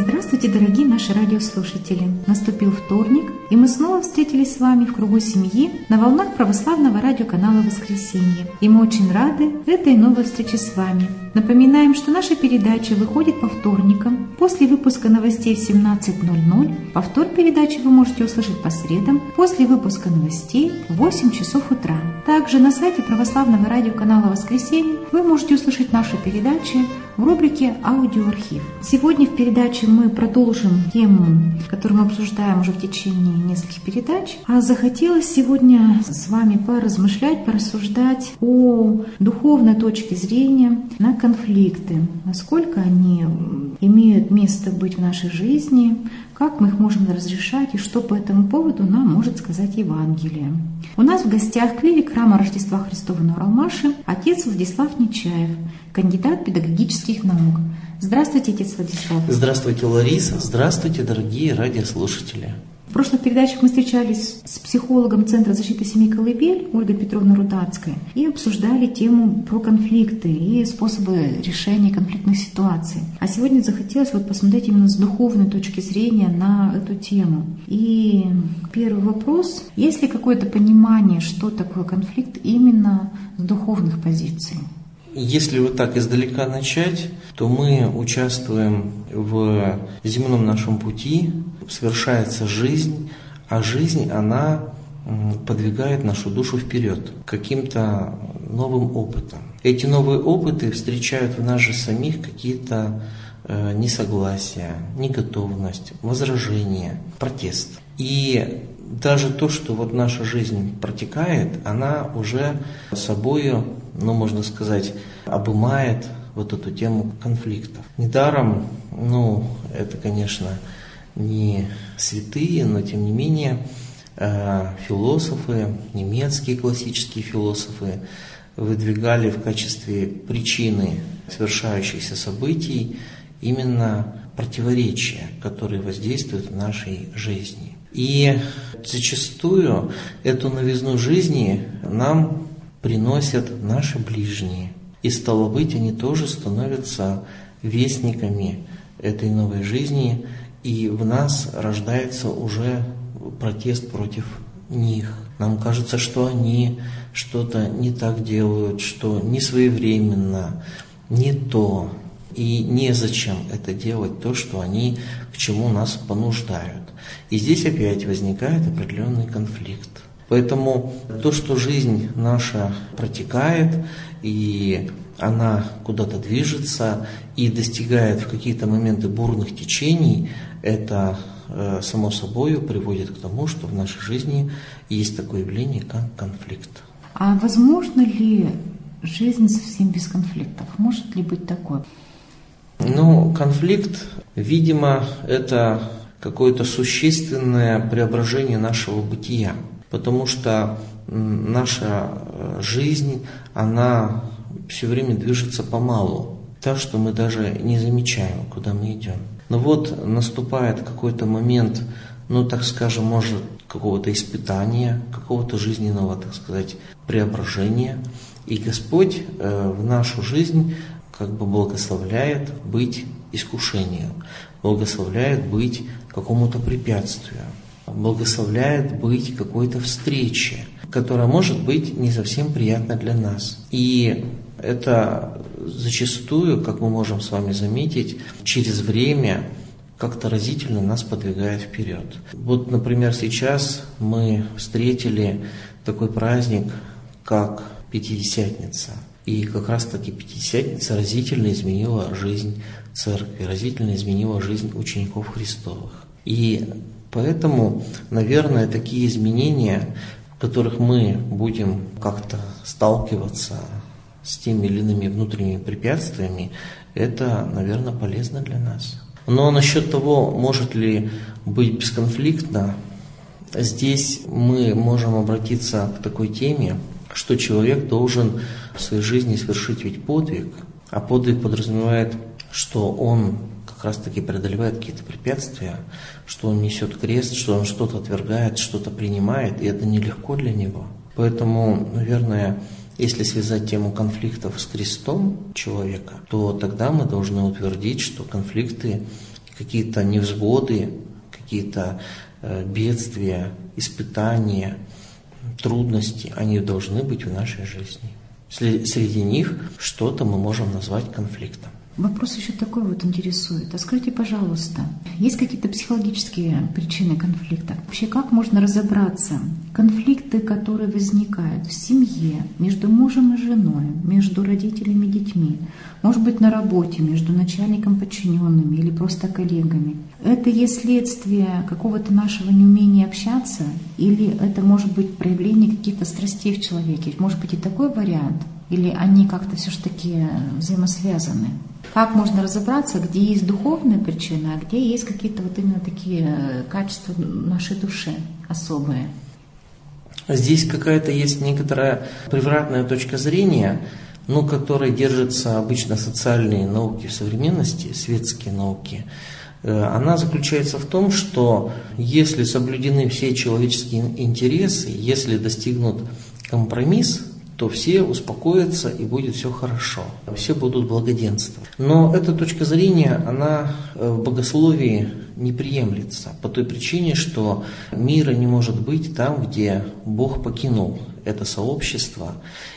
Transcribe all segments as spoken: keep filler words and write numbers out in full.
Здравствуйте, дорогие наши радиослушатели! Наступил вторник, и мы снова встретились с вами в кругу семьи на волнах православного радиоканала «Воскресенье». И мы очень рады этой новой встрече с вами. Напоминаем, что наша передача выходит по вторникам после выпуска новостей в семнадцать ноль ноль. Повтор передачи вы можете услышать по средам после выпуска новостей в восемь часов утра. Также на сайте православного радиоканала «Воскресенье» вы можете услышать наши передачи в рубрике «Аудиоархив». Сегодня в передаче мы продолжим тему, которую мы обсуждаем уже в течение нескольких передач. А захотелось сегодня с вами поразмышлять, порассуждать о духовной точке зрения на конфликты, насколько они имеют место быть в нашей жизни, как мы их можем разрешать и что по этому поводу нам может сказать Евангелие. У нас в гостях клирик храма Рождества Христова на Уралмаше отец Владислав Нечаев, кандидат педагогических наук. Здравствуйте, отец Владислав. Здравствуйте, Лариса. Здравствуйте, дорогие радиослушатели. В прошлых передачах мы встречались с психологом Центра защиты семьи «Колыбель» Ольгой Петровной Рудацкой и обсуждали тему про конфликты и способы решения конфликтных ситуаций. А сегодня захотелось вот посмотреть именно с духовной точки зрения на эту тему. И первый вопрос. Есть ли какое-то понимание, что такое конфликт именно с духовных позиций? Если вот так издалека начать, то мы участвуем в земном нашем пути, совершается жизнь, а жизнь, она подвигает нашу душу вперед к каким-то новым опытам. Эти новые опыты встречают в нас же самих какие-то э, несогласия, неготовность, возражения, протест. И даже то, что вот наша жизнь протекает, она уже собою, ну, можно сказать, обымает вот эту тему конфликтов. Недаром, ну, это, конечно, не святые, но тем не менее философы, немецкие классические философы выдвигали в качестве причины совершающихся событий именно противоречия, которые воздействуют в нашей жизни. И зачастую эту новизну жизни нам приносят наши ближние. И стало быть, они тоже становятся вестниками этой новой жизни, и в нас рождается уже протест против них. Нам кажется, что они что-то не так делают, что не своевременно, не то, и незачем это делать, то, что они к чему нас понуждают. И здесь опять возникает определенный конфликт. Поэтому то, что жизнь наша протекает, и она куда-то движется и достигает в какие-то моменты бурных течений, это э, само собой приводит к тому, что в нашей жизни есть такое явление, как конфликт. А возможно ли жизнь совсем без конфликтов? Может ли быть такое? Ну, конфликт, видимо, это какое-то существенное преображение нашего бытия, потому что наша жизнь, она все время движется помалу, так что мы даже не замечаем, куда мы идем. Но вот наступает какой-то момент, ну, так скажем, может, какого-то испытания, какого-то жизненного, так сказать, преображения, и Господь э, в нашу жизнь как бы благословляет быть искушением, благословляет быть какому-то препятствию, благословляет быть какой-то встрече, которая может быть не совсем приятна для нас. И это зачастую, как мы можем с вами заметить, через время как-то разительно нас подвигает вперед. Вот, например, сейчас мы встретили такой праздник, как Пятидесятница. И как раз-таки Пятидесятница разительно изменила жизнь церкви, разительно изменила жизнь учеников Христовых. И поэтому, наверное, такие изменения, в которых мы будем как-то сталкиваться с теми или иными внутренними препятствиями, это, наверное, полезно для нас. Но насчет того, может ли быть бесконфликтно, здесь мы можем обратиться к такой теме, что человек должен в своей жизни совершить ведь подвиг, а подвиг подразумевает, что он как раз-таки преодолевает какие-то препятствия, что он несет крест, что он что-то отвергает, что-то принимает, и это нелегко для него. Поэтому, наверное, если связать тему конфликтов с крестом человека, то тогда мы должны утвердить, что конфликты, какие-то невзгоды, какие-то э, бедствия, испытания, трудности, они должны быть в нашей жизни. Среди них что-то мы можем назвать конфликтом. Вопрос еще такой вот интересует. А скажите, пожалуйста, есть какие-то психологические причины конфликта? Вообще, как можно разобраться? Конфликты, которые возникают в семье, между мужем и женой, между родителями и детьми, может быть, на работе, между начальником и подчиненными или просто коллегами. Это есть следствие какого-то нашего неумения общаться? Или это может быть проявление каких-то страстей в человеке? Может быть и такой вариант? Или они как-то все-таки взаимосвязаны? Как можно разобраться, где есть духовная причина, а где есть какие-то вот именно такие качества нашей души особые? Здесь какая-то есть некоторая превратная точка зрения, но которой держатся обычно социальные науки в современности, светские науки. Она заключается в том, что если соблюдены все человеческие интересы, если достигнут компромисс, то все успокоятся и будет все хорошо, все будут благоденствовать. Но эта точка зрения, она в богословии не приемлется по той причине, что мира не может быть там, где Бог покинул это сообщество.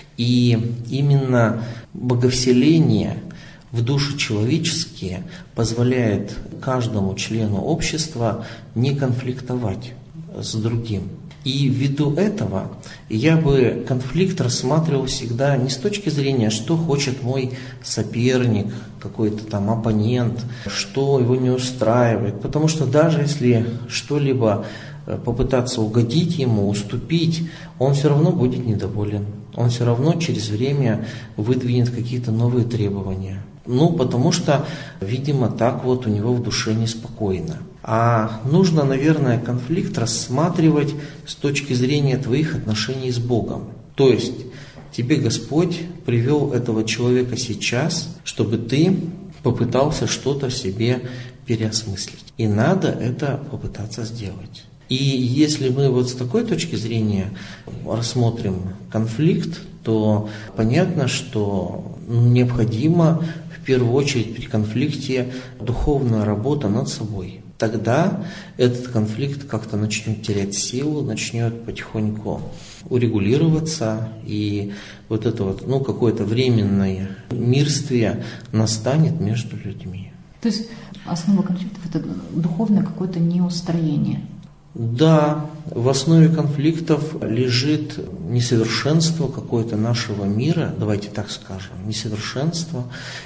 И именно боговселение в души человеческие позволяет каждому члену общества не конфликтовать с другим. И ввиду этого я бы конфликт рассматривал всегда не с точки зрения, что хочет мой соперник, какой-то там оппонент, что его не устраивает. Потому что даже если что-либо попытаться угодить ему, уступить, он все равно будет недоволен. Он все равно через время выдвинет какие-то новые требования. Ну, потому что, видимо, так вот у него в душе неспокойно. А нужно, наверное, конфликт рассматривать с точки зрения твоих отношений с Богом. То есть, тебе Господь привел этого человека сейчас, чтобы ты попытался что-то в себе переосмыслить. И надо это попытаться сделать. И если мы вот с такой точки зрения рассмотрим конфликт, то понятно, что необходимо в первую очередь при конфликте духовная работа над собой. Тогда этот конфликт как-то начнет терять силу, начнет потихоньку урегулироваться, и вот это вот, ну, какое-то временное мирствие настанет между людьми. То есть основа конфликтов – это духовное какое-то неустроение. Да, в основе конфликтов лежит несовершенство какое-то нашего мира, давайте так скажем, несовершенство,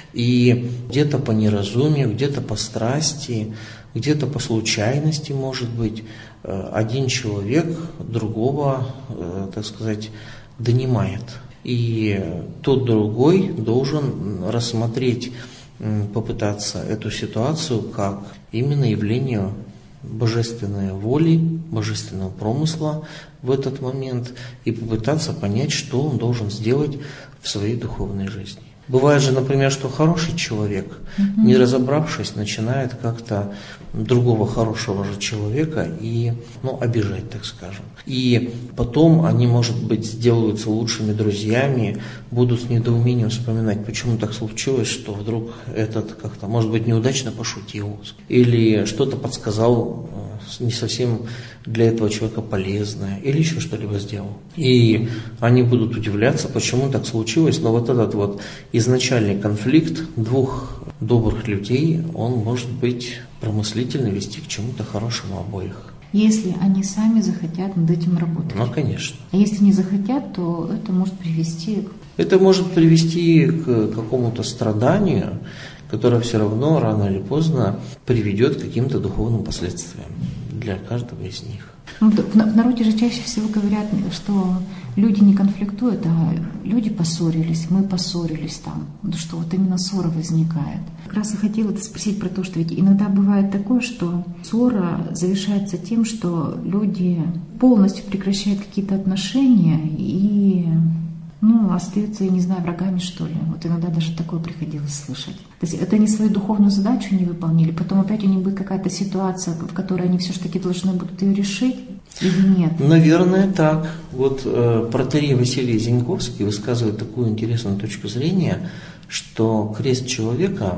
и где-то по неразумию, где-то по страсти, где-то по случайности, может быть, один человек другого, так сказать, донимает. И тот другой должен рассмотреть, попытаться эту ситуацию как именно явление божественной воли, божественного промысла в этот момент и попытаться понять, что он должен сделать в своей духовной жизни. Бывает же, например, что хороший человек, mm-hmm. не разобравшись, начинает как-то другого хорошего же человека и, ну, обижать, так скажем. И потом они, может быть, сделаются лучшими друзьями, будут с недоумением вспоминать, почему так случилось, что вдруг этот как-то, может быть, неудачно пошутил или что-то подсказал не совсем для этого человека полезное, или еще что-либо сделал. И они будут удивляться, почему так случилось, но вот этот вот изначальный конфликт двух добрых людей, он может быть промыслительно вести к чему-то хорошему обоих. Если они сами захотят над этим работать. Ну, конечно. А если не захотят, то это может привести к... Это может привести к какому-то страданию, которое все равно рано или поздно приведет к каким-то духовным последствиям для каждого из них. Ну, в народе же чаще всего говорят, что люди не конфликтуют, а люди поссорились, мы поссорились там, что вот именно ссора возникает. Как раз и хотела спросить про то, что ведь иногда бывает такое, что ссора завершается тем, что люди полностью прекращают какие-то отношения и, ну, остаются, я не знаю, врагами, что ли. Вот иногда даже такое приходилось слышать. То есть это они свою духовную задачу не выполнили, потом опять у них будет какая-то ситуация, в которой они все-таки должны будут ее решить, или нет? Наверное, так. Вот э, протоиерей Василий Зеньковский высказывает такую интересную точку зрения, что крест человека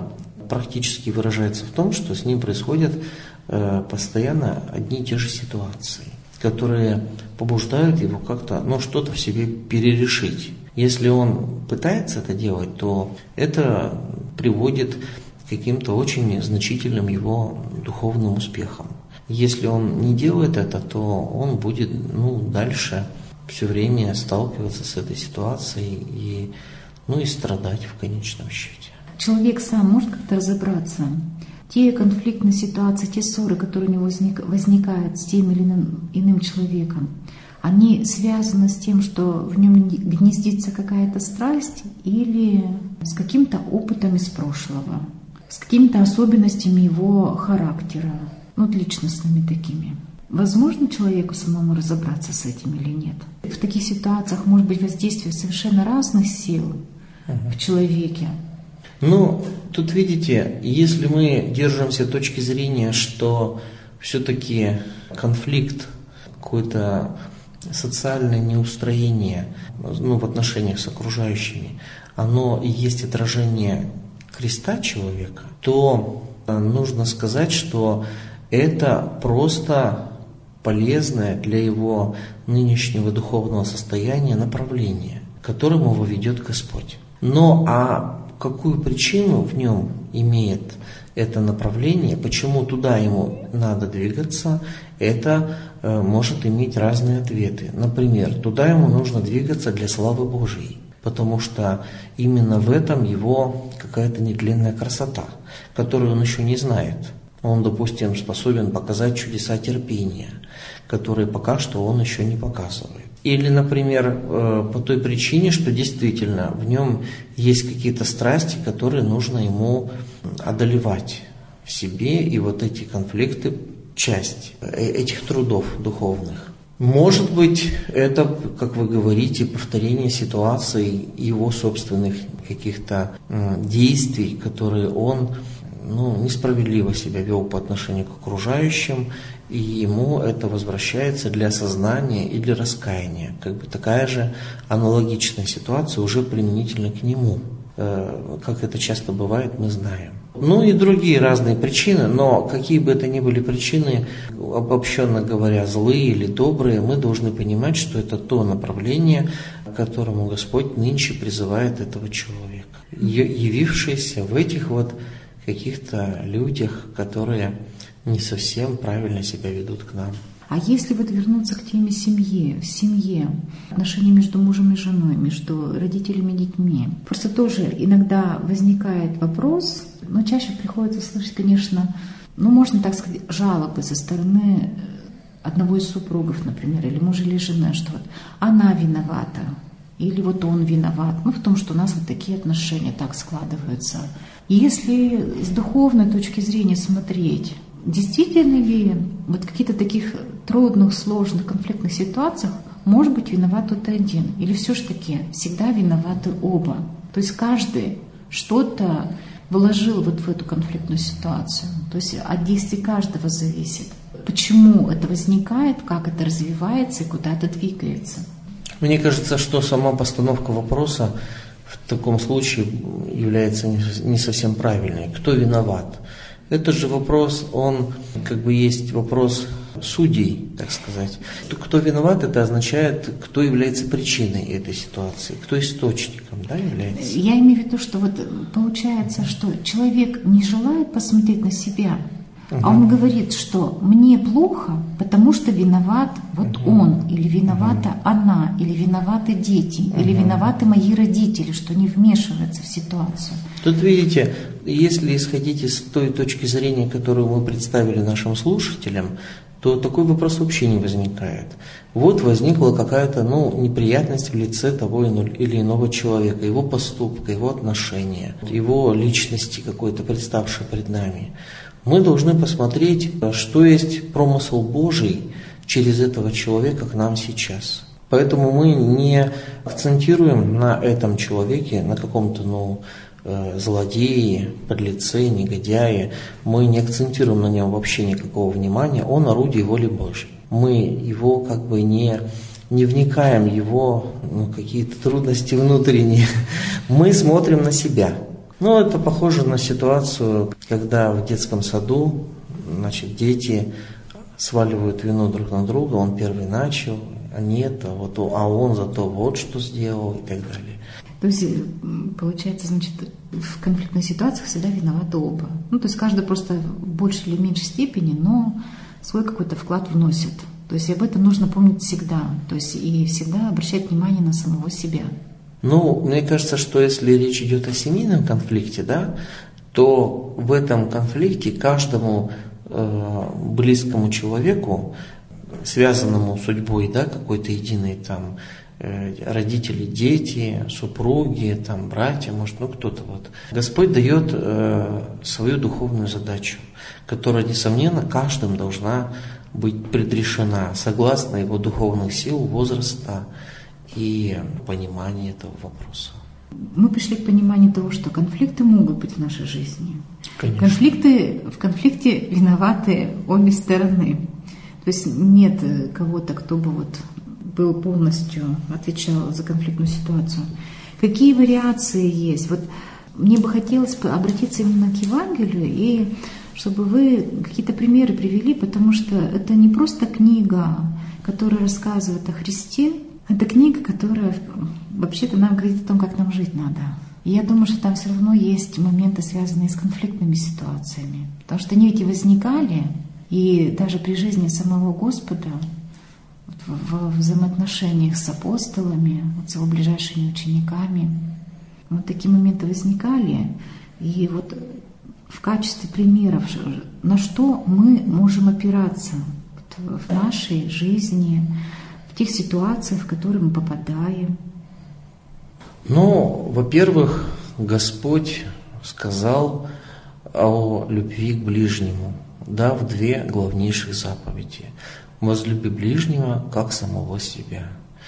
практически выражается в том, что с ним происходят э, постоянно одни и те же ситуации, которые побуждают его как-то, ну, что-то в себе перерешить. Если он пытается это делать, то это приводит к каким-то очень значительным его духовным успехам. Если он не делает это, то он будет, ну, дальше все время сталкиваться с этой ситуацией и, ну, и страдать в конечном счете. Человек сам может как-то разобраться? Те конфликтные ситуации, те ссоры, которые у него возник, возникают с тем или иным, иным человеком, они связаны с тем, что в нем гнездится какая-то страсть, или с каким-то опытом из прошлого, с какими-то особенностями его характера, ну, личностными такими. Возможно человеку самому разобраться с этим или нет? В таких ситуациях может быть воздействие совершенно разных сил uh-huh. в человеке. Ну, тут видите, если мы держимся точки зрения, что все-таки конфликт, какое-то социальное неустроение, ну, в отношениях с окружающими, оно и есть отражение креста человека, то нужно сказать, что это просто полезное для его нынешнего духовного состояния направление, к которому его ведет Господь. Но а какую причину в нем имеет это направление, почему туда ему надо двигаться, это э, может иметь разные ответы. Например, туда ему нужно двигаться для славы Божией, потому что именно в этом его какая-то нетленная красота, которую он еще не знает. Он, допустим, способен показать чудеса терпения, которые пока что он еще не показывает. Или, например, по той причине, что действительно в нем есть какие-то страсти, которые нужно ему одолевать в себе, и вот эти конфликты – часть этих трудов духовных. Может быть, это, как вы говорите, повторение ситуаций его собственных каких-то действий, которые он ну, несправедливо себя вел по отношению к окружающим, и ему это возвращается для осознания и для раскаяния. Как бы такая же аналогичная ситуация уже применительно к нему. Как это часто бывает, мы знаем. Ну и другие разные причины, но какие бы это ни были причины, обобщенно говоря, злые или добрые, мы должны понимать, что это то направление, к которому Господь нынче призывает этого человека, явившееся в этих вот каких-то людях, которые не совсем правильно себя ведут к нам. А если вот вернуться к теме семьи, в семье, отношения между мужем и женой, между родителями и детьми, просто тоже иногда возникает вопрос, но чаще приходится слышать, конечно, ну, можно так сказать, жалобы со стороны одного из супругов, например, или мужа или жены, что вот она виновата, или вот он виноват, ну, в том, что у нас вот такие отношения так складываются. И если с духовной точки зрения смотреть, действительно ли вот в каких-то таких трудных, сложных, конфликтных ситуациях может быть виноват кто-то один? Или все-таки всегда виноваты оба? То есть каждый что-то вложил вот в эту конфликтную ситуацию. То есть от действий каждого зависит. Почему это возникает, как это развивается и куда это двигается? Мне кажется, что сама постановка вопроса в таком случае является не совсем правильной. Кто виноват? Это же вопрос, он как бы есть вопрос судей, так сказать. Кто виноват, это означает, кто является причиной этой ситуации, кто источником, да, является. Я имею в виду, что вот получается, что человек не желает посмотреть на себя, угу. а он говорит, что мне плохо, потому что виноват вот угу. он, или виновата угу. она, или виноваты дети, угу. или виноваты мои родители, что не вмешиваются в ситуацию. Тут видите, если исходить из той точки зрения, которую мы представили нашим слушателям, то такой вопрос вообще не возникает. Вот возникла какая-то ну, неприятность в лице того или иного человека, его поступка, его отношения, его личности какой-то, представшей пред нами. Мы должны посмотреть, что есть промысел Божий через этого человека к нам сейчас. Поэтому мы не акцентируем на этом человеке, на каком-то, ну, злодеи, подлецы, негодяи. Мы не акцентируем на нем вообще никакого внимания. Он орудие воли Божьей. Мы его как бы не, не вникаем в его ну, какие-то трудности внутренние. Мы смотрим на себя. Ну, это похоже на ситуацию, когда в детском саду, значит, дети сваливают вину друг на друга, он первый начал, а нет, а, вот, а он зато вот что сделал и так далее. То есть, получается, значит, в конфликтных ситуациях всегда виноваты оба. Ну, то есть каждый просто в большей или меньшей степени, но свой какой-то вклад вносит. То есть об этом нужно помнить всегда. То есть и всегда обращать внимание на самого себя. Ну, мне кажется, что если речь идет о семейном конфликте, да, то в этом конфликте каждому э, близкому человеку, связанному судьбой, да, какой-то единой там, родители, дети, супруги, там, братья, может, ну кто-то вот. Господь дает э, свою духовную задачу, которая, несомненно, каждым должна быть предрешена согласно его духовных сил, возраста и понимания этого вопроса. Мы пришли к пониманию того, что конфликты могут быть в нашей жизни. Конечно. Конфликты, в конфликте виноваты обе стороны. То есть нет кого-то, кто бы вот был полностью, отвечал за конфликтную ситуацию. Какие вариации есть? Вот мне бы хотелось обратиться именно к Евангелию, и чтобы вы какие-то примеры привели, потому что это не просто книга, которая рассказывает о Христе, это книга, которая вообще-то нам говорит о том, как нам жить надо. И я думаю, что там все равно есть моменты, связанные с конфликтными ситуациями. Потому что они эти возникали, и даже при жизни самого Господа, в взаимоотношениях с апостолами, вот с его ближайшими учениками. Вот такие моменты возникали. И вот в качестве примеров, на что мы можем опираться в нашей жизни, в тех ситуациях, в которые мы попадаем. Ну, во-первых, Господь сказал о любви к ближнему, дав две главнейших заповеди. «Возлюби ближнего, как самого себя».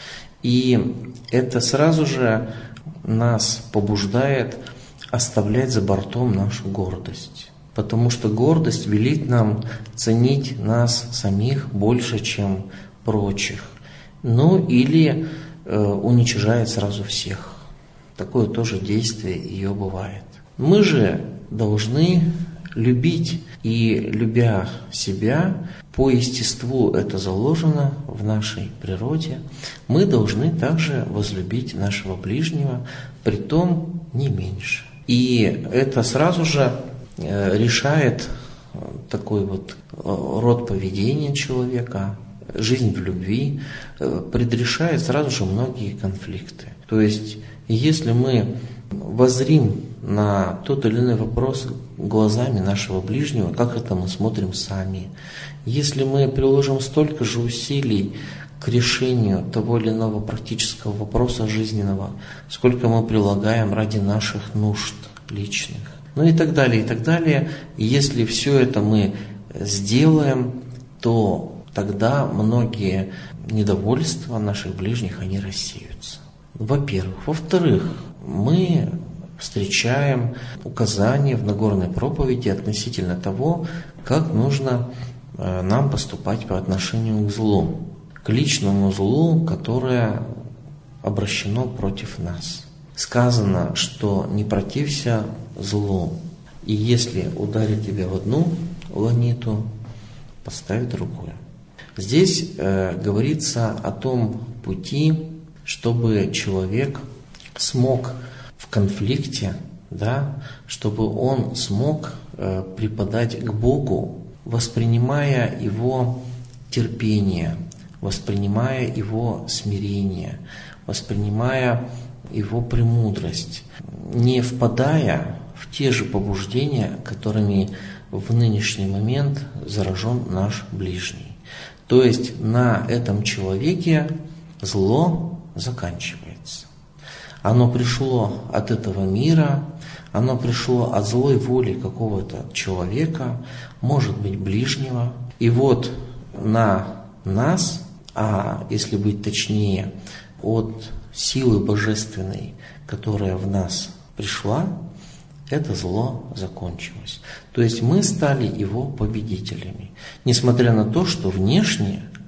И это сразу же нас побуждает оставлять за бортом нашу гордость. Потому что гордость велит нам ценить нас самих больше, чем прочих. Ну или э, уничижает сразу всех. Такое тоже действие ее бывает. Мы же должны любить, и любя себя, по естеству это заложено в нашей природе, мы должны также возлюбить нашего ближнего, притом не меньше. И это сразу же решает такой вот род поведения человека, жизнь в любви, предрешает сразу же многие конфликты. То есть, если мы воззрим на тот или иной вопрос глазами нашего ближнего, как это мы смотрим сами, если мы приложим столько же усилий к решению того или иного практического вопроса жизненного, сколько мы прилагаем ради наших нужд личных, ну и так далее, и так далее. И если все это мы сделаем, то тогда многие недовольства наших ближних, они рассеются. Во-первых. Во-вторых, мы встречаем указания в Нагорной проповеди относительно того, как нужно нам поступать по отношению к злу, к личному злу, которое обращено против нас. Сказано, что не протився злу, и если ударит тебя в одну ланиту, поставь другую. Здесь э, говорится о том пути, чтобы человек смог в конфликте, да, чтобы он смог э, преподать к Богу, воспринимая его терпение, воспринимая его смирение, воспринимая его премудрость, не впадая в те же побуждения, которыми в нынешний момент заражен наш ближний. То есть на этом человеке зло заканчивается. Оно пришло от этого мира, оно пришло от злой воли какого-то человека, может быть ближнего. И вот на нас, а если быть точнее, от силы божественной, которая в нас пришла, это зло закончилось. То есть мы стали его победителями. Несмотря на то, что внешне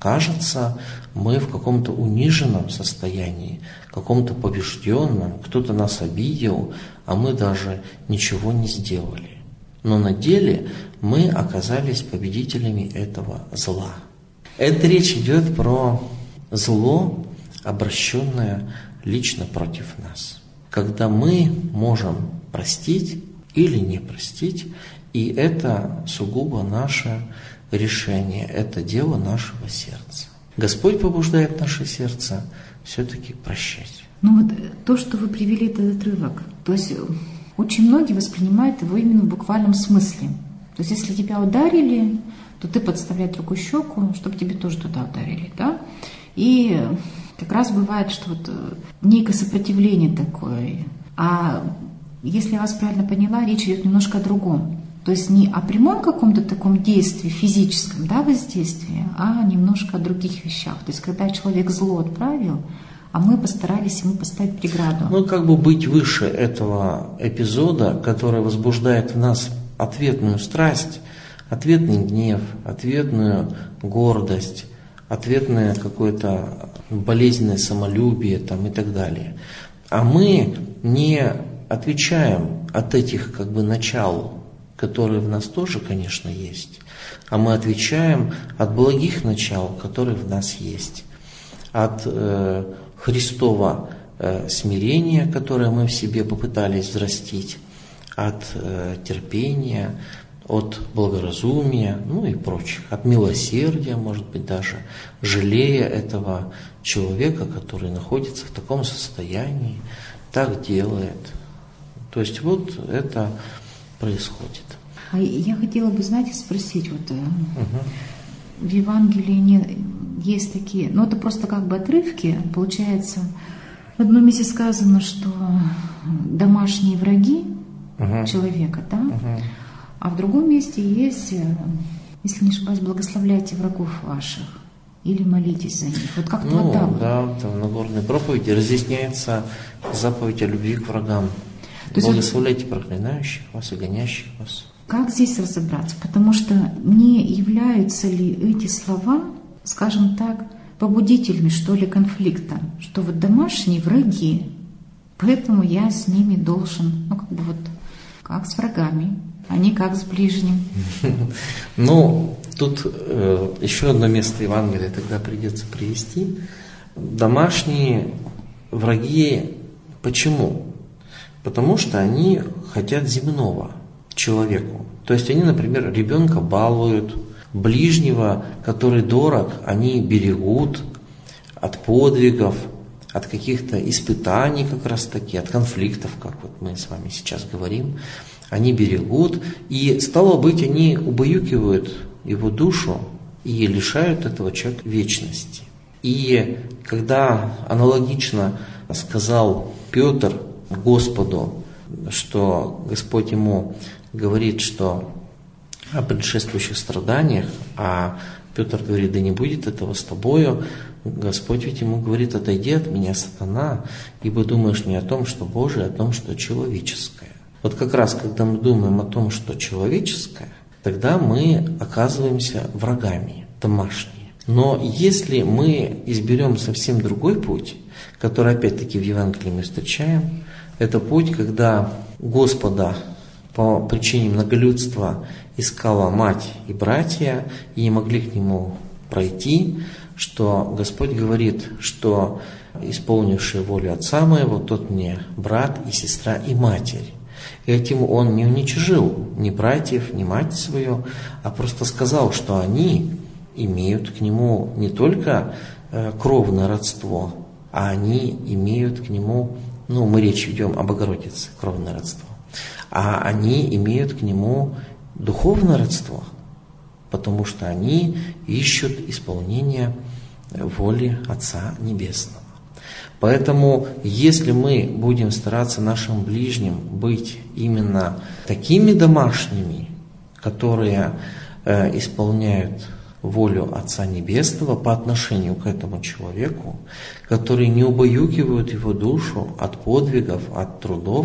кажется, мы в каком-то униженном состоянии, каком-то побежденном, кто-то нас обидел, а мы даже ничего не сделали. Но на деле мы оказались победителями этого зла. Эта речь идет про зло, обращенное лично против нас. Когда мы можем простить или не простить, и это сугубо наше решение, это дело нашего сердца. Господь побуждает наше сердце все-таки прощать. Ну вот то, что вы привели этот отрывок, то есть очень многие воспринимают его именно в буквальном смысле. То есть если тебя ударили, то ты подставляй другую щеку, чтобы тебе тоже туда ударили, да? И как раз бывает, что вот некое сопротивление такое. А если я вас правильно поняла, речь идет немножко о другом. То есть не о прямом каком-то таком действии, физическом, да, воздействии, а немножко о других вещах. То есть когда человек зло отправил, а мы постарались ему поставить преграду. Ну, как бы быть выше этого эпизода, который возбуждает в нас ответную страсть, ответный гнев, ответную гордость, ответное какое-то болезненное самолюбие там, и так далее. А мы не отвечаем от этих как бы начал, которые в нас тоже, конечно, есть, а мы отвечаем от благих начал, которые в нас есть, от э, Христова э, смирения, которое мы в себе попытались взрастить, от э, терпения, от благоразумия, ну и прочих, от милосердия, может быть, даже жалея этого человека, который находится в таком состоянии, так делает. То есть вот это происходит. А я хотела бы, знаете, спросить, вот угу. в Евангелии не, есть такие, ну это просто как бы отрывки, получается, в одном месте сказано, что домашние враги угу. человека, да, угу. а в другом месте есть, если не ошибаюсь, благословляйте врагов ваших или молитесь за них. Вот как-то ну, вот так. Да, там в Нагорной проповеди разъясняется заповедь о любви к врагам. То благословляйте проклинающих вас и гонящих вас. Как здесь разобраться? Потому что не являются ли эти слова, скажем так, побудителями, что ли, конфликта? Что вот домашние враги, поэтому я с ними должен, ну как бы вот, как с врагами, а не как с ближним. Ну, тут еще одно место Евангелия тогда придется привести. Домашние враги почему? Потому что они хотят земного человеку. То есть они, например, ребенка балуют, ближнего, который дорог, они берегут от подвигов, от каких-то испытаний как раз таки, от конфликтов, как вот мы с вами сейчас говорим. Они берегут, и стало быть, они убаюкивают его душу и лишают этого человека вечности. И когда аналогично сказал Петр Господу, что Господь ему говорит, что о предшествующих страданиях, а Петр говорит, да не будет этого с тобою, Господь ведь ему говорит, отойди от меня, сатана, ибо думаешь не о том, что Божие, а о том, что человеческое. Вот как раз, когда мы думаем о том, что человеческое, тогда мы оказываемся врагами домашними. Но если мы изберем совсем другой путь, который опять-таки в Евангелии мы встречаем, это путь, когда Господа по причине многолюдства искала мать и братья, и не могли к нему пройти, что Господь говорит, что исполнивший волю Отца моего, тот мне брат и сестра и матерь. Этим он не уничижил ни братьев, ни мать свою, а просто сказал, что они имеют к нему не только кровное родство, а они имеют к нему, ну, мы речь ведем о Богородице, кровное родство, а они имеют к нему духовное родство, потому что они ищут исполнения воли Отца Небесного. Поэтому, если мы будем стараться нашим ближним быть именно такими домашними, которые э, исполняют волю Отца Небесного по отношению к этому человеку, которые не убаюкивают его душу от подвигов, от трудов,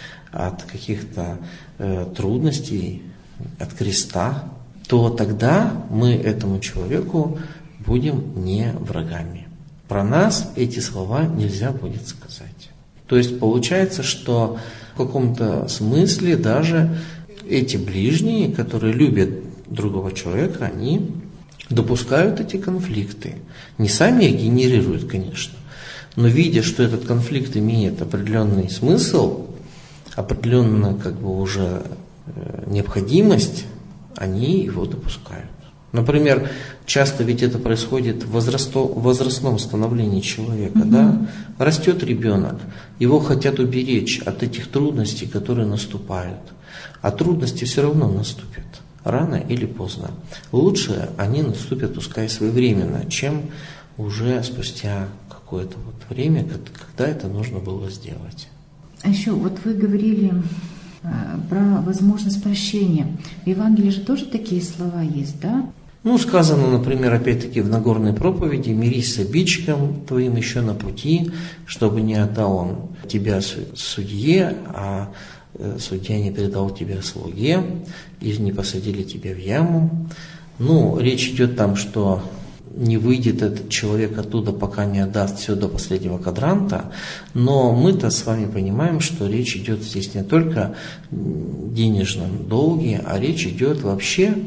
от каких-то э, трудностей, от креста, то тогда мы этому человеку будем не врагами. Про нас эти слова нельзя будет сказать. То есть получается, что в каком-то смысле даже эти ближние, которые любят другого человека, они допускают эти конфликты. Не сами их генерируют, конечно, но видя, что этот конфликт имеет определенный смысл, определенную как бы уже необходимость, они его допускают. Например, часто ведь это происходит в возрастном становлении человека. Mm-hmm. Да? Растет ребенок, его хотят уберечь от этих трудностей, которые наступают. А трудности все равно наступят, рано или поздно. Лучше они наступят, пускай своевременно, чем уже спустя какое-то вот время, когда это нужно было сделать. А еще вот вы говорили про возможность прощения. В Евангелии же тоже такие слова есть, да? Ну, сказано, например, опять-таки в Нагорной проповеди: «Мирись с обидчиком твоим еще на пути, чтобы не отдал он тебя судье, а судья не передал тебя слуге, и не посадили тебя в яму». Ну, речь идет там, что не выйдет этот человек оттуда, пока не отдаст все до последнего квадранта. Но мы-то с вами понимаем, что речь идет здесь не только о денежном долге, а речь идет вообще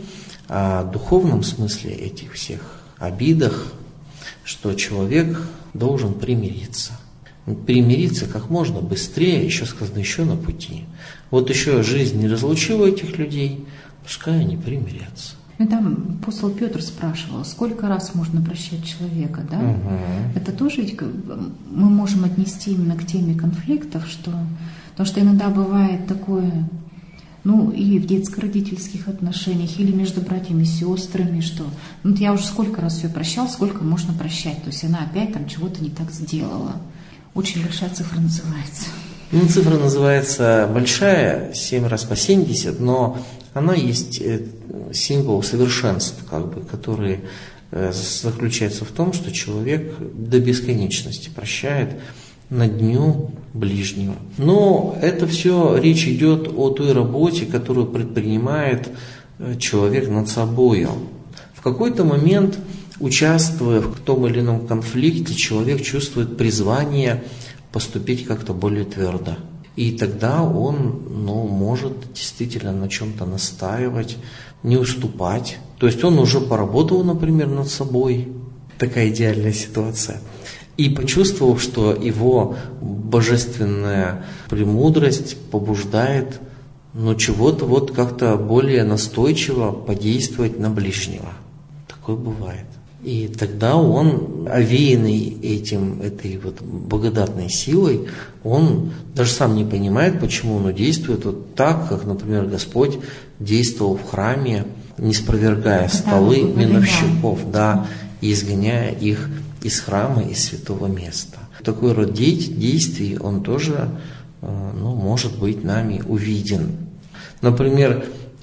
о духовном смысле этих всех обидах, что человек должен примириться. Примириться как можно быстрее, еще сказано, еще на пути. Вот еще жизнь не разлучила этих людей, пускай они примирятся. Ну, там апостол Петр спрашивал, сколько раз можно прощать человека, да? Угу. Это тоже ведь мы можем отнести именно к теме конфликтов, что, потому что иногда бывает такое, ну, или в детско-родительских отношениях, или между братьями и сестрами, что ну, я уже сколько раз все прощал, сколько можно прощать, то есть она опять там чего-то не так сделала. Очень большая цифра называется. Ну, цифра называется большая, семь раз по семьдесят, но она есть символ совершенства, как бы, который заключается в том, что человек до бесконечности прощает на дню ближнего. Но это все речь идет о той работе, которую предпринимает человек над собой. В какой-то момент, участвуя в том или ином конфликте, человек чувствует призвание поступить как-то более твердо. И тогда он ну, может действительно на чем-то настаивать, не уступать. То есть он уже поработал, например, над собой. Такая идеальная ситуация. И почувствовав, что его божественная премудрость побуждает ну, чего-то вот как-то более настойчиво подействовать на ближнего. Такое бывает. И тогда он, овеянный этим, этой вот благодатной силой, он даже сам не понимает, почему он действует вот так, как, например, Господь действовал в храме, не спровергая столы миновщиков, да, и изгоняя их из храма, из святого места. Такой род действий, он тоже ну, может быть нами увиден. Например,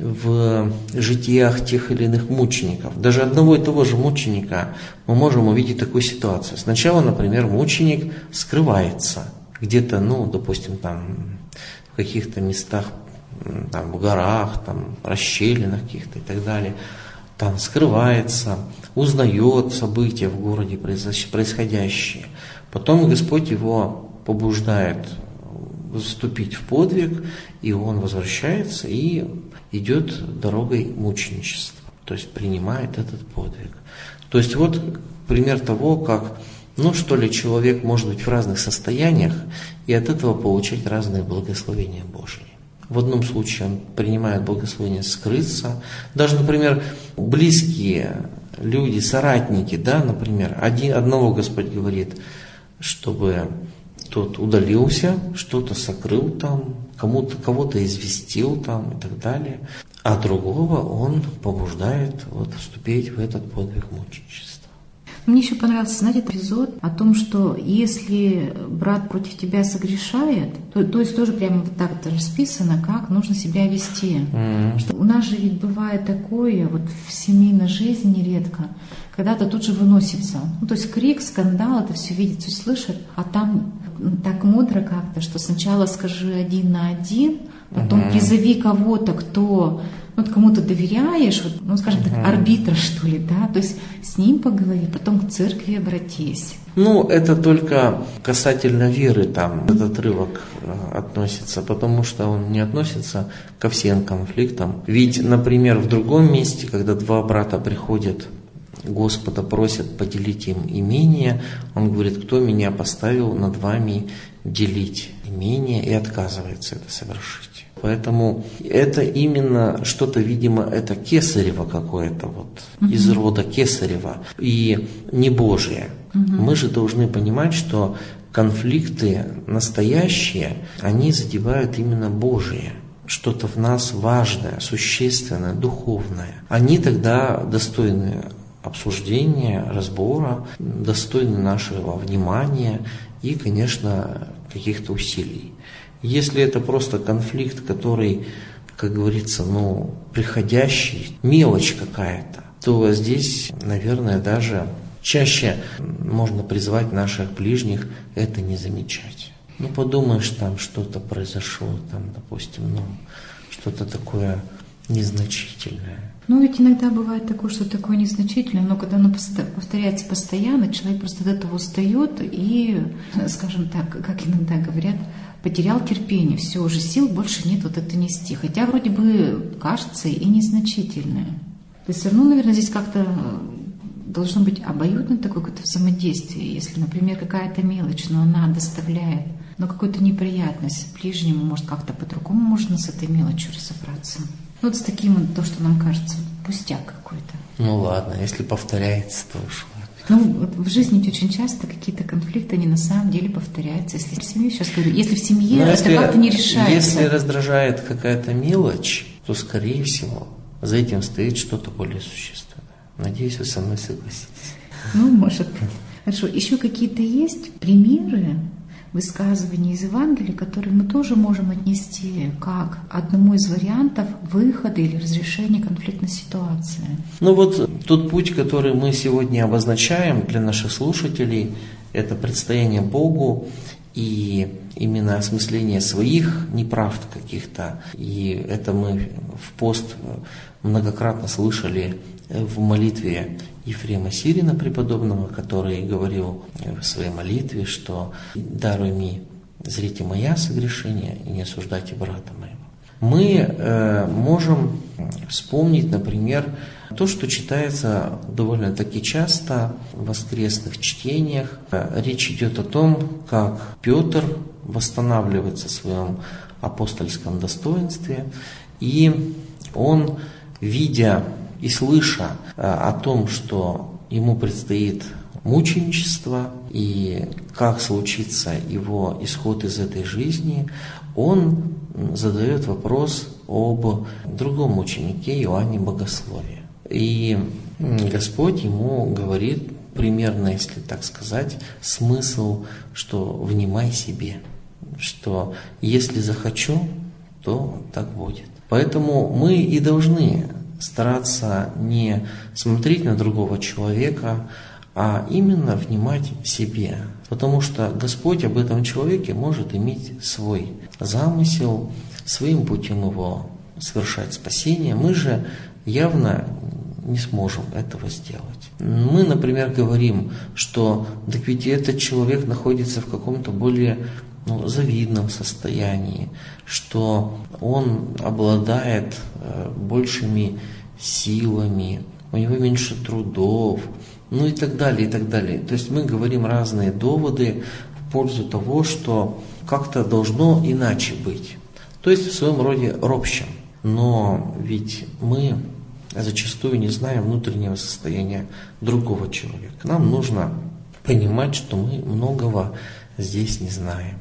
в житиях тех или иных мучеников, даже одного и того же мученика, мы можем увидеть такую ситуацию. Сначала, например, мученик скрывается где-то, ну, допустим, там, в каких-то местах, там, в горах, там, расщелинах каких-то и так далее, там скрывается, узнает события в городе происходящие. Потом Господь его побуждает вступить в подвиг, и он возвращается и идет дорогой мученичества, то есть принимает этот подвиг. То есть вот пример того, как, ну что ли, человек может быть в разных состояниях и от этого получать разные благословения Божьи. В одном случае он принимает благословение скрыться. Даже, например, близкие люди, соратники, да, например, один, одного Господь говорит, чтобы тот удалился, что-то сокрыл там, кому-то, кого-то известил там и так далее. А другого он побуждает вот, вступить в этот подвиг мученичества. Мне еще понравился, знаете, эпизод о том, что если брат против тебя согрешает, то, то есть тоже прямо вот так расписано, как нужно себя вести. Mm-hmm. Что у нас же ведь бывает такое, вот в семейной жизни нередко, когда-то тут же выносится. Ну, то есть крик, скандал, это все видит, все слышит, а там так мудро как-то, что сначала скажи один на один, Потом угу. призови кого-то, кто, вот кому-то доверяешь, вот, ну, скажем так, угу. арбитра, что ли, да, то есть с ним поговори, потом к церкви обратись. Ну, это только касательно веры там этот отрывок относится, потому что он не относится ко всем конфликтам. Ведь, например, в другом месте, когда два брата приходят, Господа просят поделить им имение, он говорит: кто меня поставил над вами делить имение, и отказывается это совершить. Поэтому это именно что-то, видимо, это Кесарево какое-то, вот, угу. из рода Кесарева, и не Божие. Угу. Мы же должны понимать, что конфликты настоящие, они задевают именно Божие. Что-то в нас важное, существенное, духовное. Они тогда достойны обсуждения, разбора, достойны нашего внимания и, конечно, каких-то усилий. Если это просто конфликт, который, как говорится, ну, приходящий, мелочь какая-то, то здесь, наверное, даже чаще можно призвать наших ближних это не замечать. Ну, подумаешь, там что-то произошло, там, допустим, ну, что-то такое незначительное. Ну, ведь иногда бывает такое, что такое незначительное, но когда оно повторяется постоянно, человек просто от этого устает и, скажем так, как иногда говорят, потерял терпение, все, уже сил больше нет вот это нести. Хотя вроде бы кажется и незначительное. То есть все равно, наверное, здесь как-то должно быть обоюдно такое какое-то взаимодействие. Если, например, какая-то мелочь, но она доставляет ну, какую-то неприятность ближнему, может, как-то по-другому можно с этой мелочью разобраться. Ну, вот с таким вот, то, что нам кажется, пустяк какой-то. Ну ладно, если повторяется, то уж ладно. Ну, вот в жизни ведь очень часто какие-то конфликты, они на самом деле повторяются. Если в семье, сейчас говорю, если в семье Но это если, как-то не решается. Если раздражает какая-то мелочь, то, скорее всего, за этим стоит что-то более существенное. Надеюсь, вы со мной согласитесь. Ну, может. Хорошо. Еще какие-то есть примеры высказываний из Евангелия, которые мы тоже можем отнести как одному из вариантов выхода или разрешения конфликтной ситуации? Ну вот тот путь, который мы сегодня обозначаем для наших слушателей, это предстояние Богу и именно осмысление своих неправд каких-то. И это мы в пост многократно слышали в молитве Ефрема Сирина преподобного, который говорил в своей молитве, что «даруй мне, зрите моя согрешения, и не осуждайте брата моего». Мы э, можем вспомнить, например, то, что читается довольно-таки часто в воскресных чтениях. Речь идет о том, как Петр восстанавливается в своем апостольском достоинстве, и он, видя и слыша о том, что ему предстоит мученичество и как случится его исход из этой жизни, он задает вопрос об другом ученике Иоанне Богослове. И Господь ему говорит примерно, если так сказать, смысл, что внимай себе, что если захочу, то так будет. Поэтому мы и должны стараться не смотреть на другого человека, а именно внимать себе. Потому что Господь об этом человеке может иметь свой замысел, своим путем его совершать спасение. Мы же явно не сможем этого сделать. Мы, например, говорим, что так ведь этот человек находится в каком-то более ну, завидном состоянии, что он обладает э, большими силами, у него меньше трудов, ну и так далее, и так далее. То есть мы говорим разные доводы в пользу того, что как-то должно иначе быть. То есть в своем роде ропщем. Но ведь мы зачастую не знаем внутреннего состояния другого человека. Нам нужно понимать, что мы многого здесь не знаем.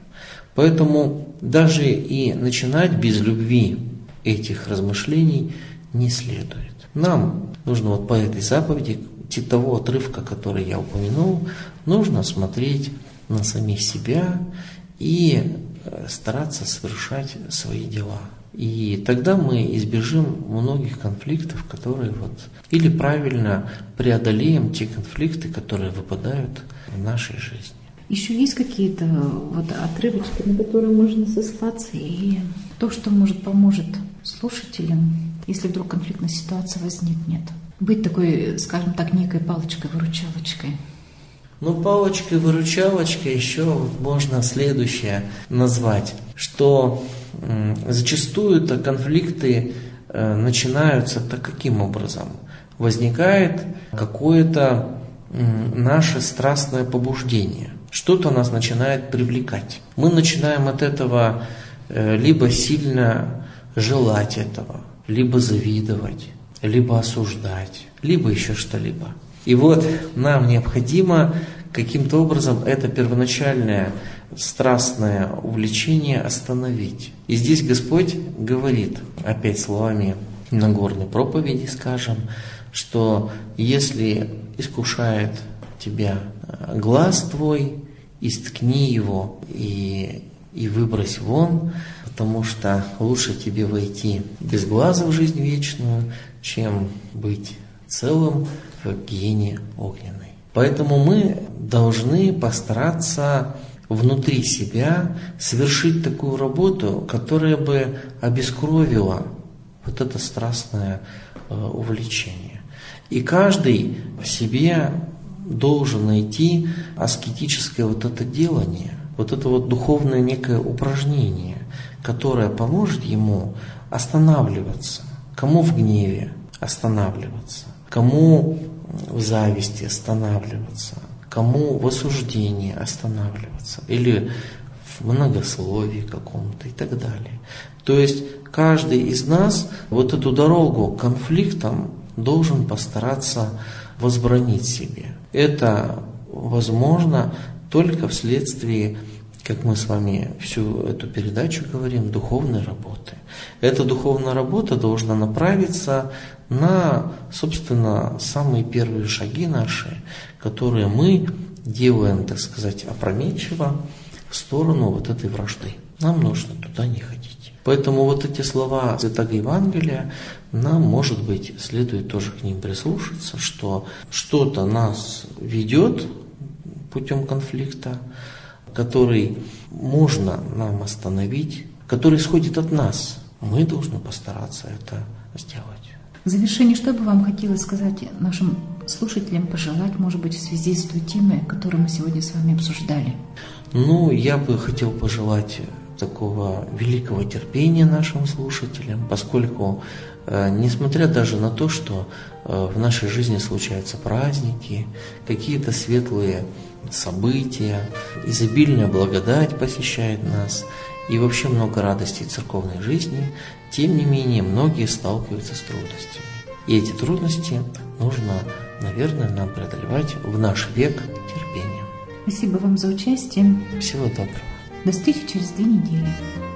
Поэтому даже и начинать без любви этих размышлений не следует. Нам нужно вот по этой заповеди, того отрывка, который я упомянул, нужно смотреть на самих себя и стараться совершать свои дела. И тогда мы избежим многих конфликтов, которые вот или правильно преодолеем те конфликты, которые выпадают в нашей жизни. Еще есть какие-то вот отрывочки, на которые можно сослаться, и то, что, может, поможет слушателям, если вдруг конфликтная ситуация возникнет? Быть такой, скажем так, некой палочкой-выручалочкой. Ну, палочкой-выручалочкой еще можно следующее назвать, что м, зачастую-то конфликты э, начинаются-то каким образом? Возникает какое-то м, наше страстное побуждение. Что-то нас начинает привлекать. Мы начинаем от этого э, либо сильно желать этого, либо завидовать, либо осуждать, либо еще что-либо. И вот нам необходимо каким-то образом это первоначальное страстное увлечение остановить. И здесь Господь говорит, опять словами Нагорной проповеди скажем, что если искушает тебя глаз твой, исткни его и, и выбрось вон, потому что лучше тебе войти без глаза в жизнь вечную, чем быть целым в гиене огненной. Поэтому мы должны постараться внутри себя совершить такую работу, которая бы обескровила вот это страстное увлечение. И каждый в себе должен найти аскетическое вот это делание, вот это вот духовное некое упражнение, которое поможет ему останавливаться. Кому в гневе останавливаться, кому в зависти останавливаться, кому в осуждении останавливаться, или в многословии каком-то и так далее. То есть каждый из нас вот эту дорогу к конфликтам должен постараться возбранить себе. Это возможно только вследствие, как мы с вами всю эту передачу говорим, духовной работы. Эта духовная работа должна направиться на, собственно, самые первые шаги наши, которые мы делаем, так сказать, опрометчиво в сторону вот этой вражды. Нам нужно туда не ходить. Поэтому вот эти слова Святого Евангелия, нам, может быть, следует тоже к ним прислушаться, что что-то нас ведет путем конфликта, который можно нам остановить, который исходит от нас. Мы должны постараться это сделать. В завершение, что бы вам хотелось сказать нашим слушателям, пожелать, может быть, в связи с той темой, которую мы сегодня с вами обсуждали? Ну, я бы хотел пожелать такого великого терпения нашим слушателям, поскольку, э, несмотря даже на то, что э, в нашей жизни случаются праздники, какие-то светлые события, изобильная благодать посещает нас, и вообще много радостей церковной жизни, тем не менее многие сталкиваются с трудностями. И эти трудности нужно, наверное, нам преодолевать в наш век терпением. Спасибо вам за участие. Всего доброго. До встречи через две недели.